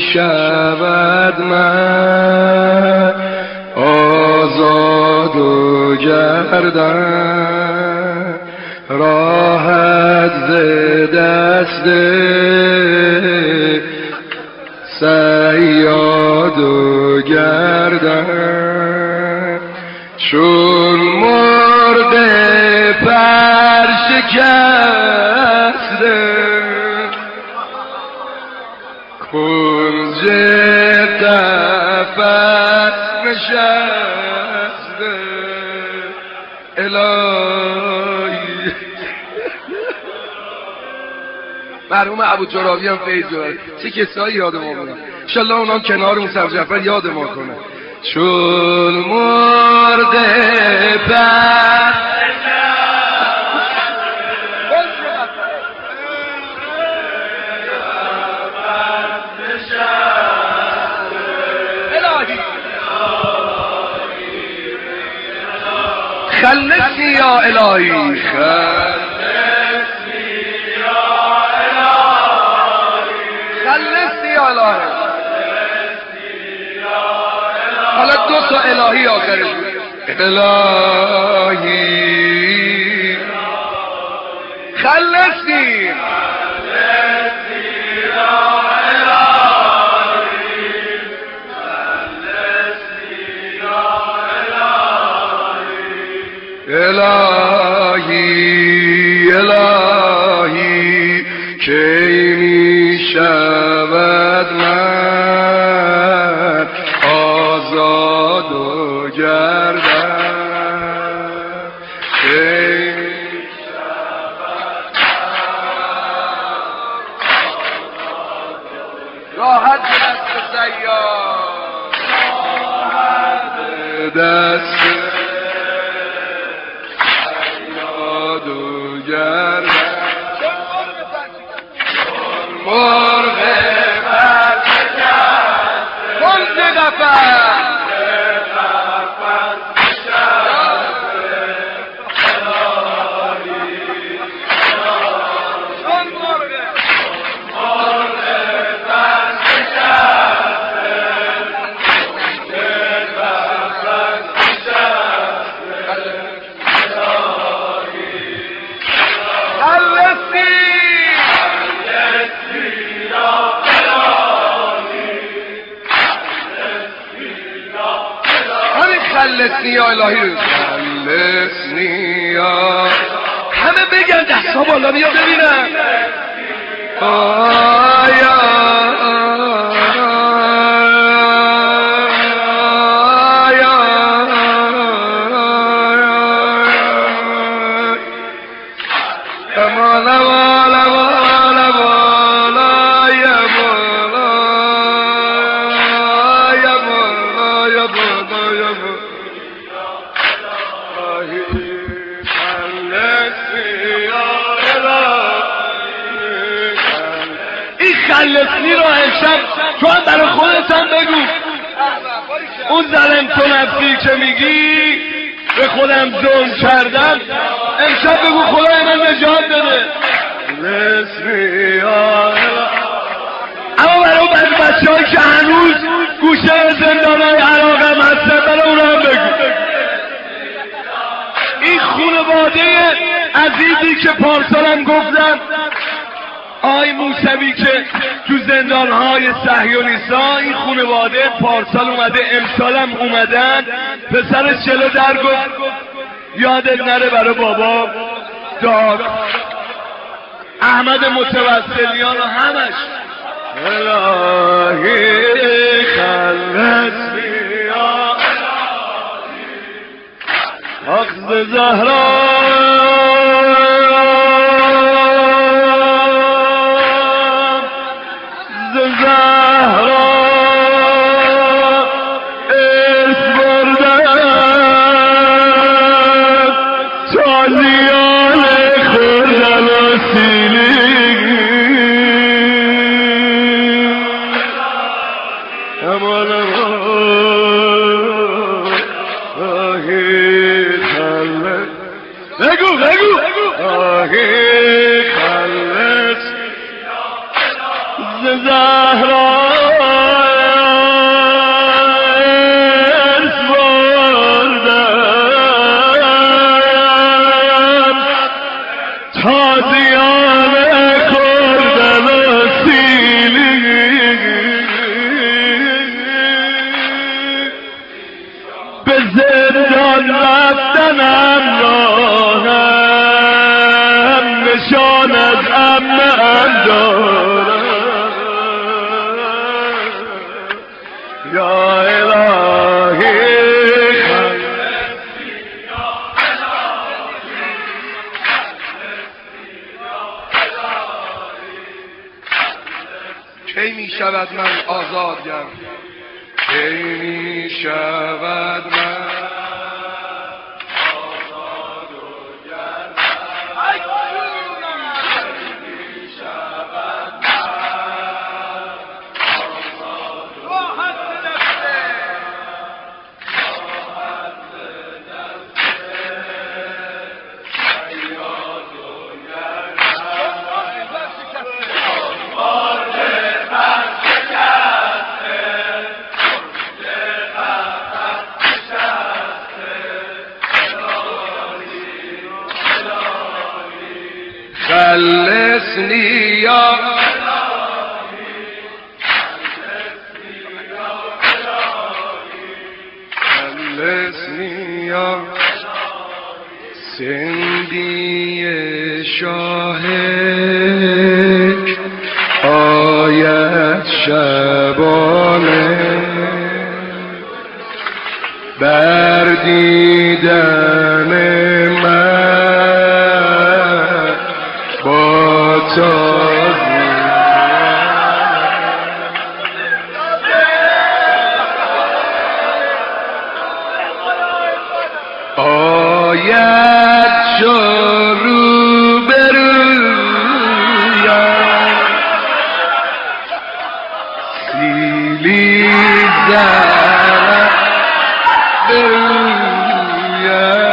شود من آزاد و گردم راحت ز دست صیاد و گردم چون مرغ پر شکسته کنج قفس نشسته الهی مرحوم ابوجراوی هم فیض داره چه کسایی یاد ما بودن انشالله اونام کنار اون سر جعفر یاد ما کنه چون مرغ پر خلصني يا إلهي خلصني يا إلهي حالا دو تا الهی آخرش الهی خلصني الهی الهی کی می شود من آزاد و گردم کی می شود راحت دست سیاد راحت دست مرغ پر شکسته کنج قفس خلصنی یا الهی خلصنی یا همه بگن دستا بالا بیا ببینم آیا خلصنی رو امشب تو هم برای خودت هم بگو اون ظلم تو نفسی که میگی به خودم ظلم کردم امشب بگو خدای من نجات بده اما برای اون بچه‌هایی که هنوز گوشه زندانهای عراق هم هستن برای اون هم بگو این خانواده عزیزی که پارسالم گفتم آی موسوی که تو زندانهای صهیونیست‌ها این خانواده پارسال اومده امسالم اومدن پسرش جلو در گفت یادت نره برای بابا داغ احمد متوسلیان و همش الهی خلصنی یا اخذ زهرا زهرا یا الهی کی می شود من آزادگر کی می شود من آزاد و خلصني يا خلصني يا سندي شاهد آیت شبانه بر دیدن من با آیت شو روبرویم سیلی زنم برویم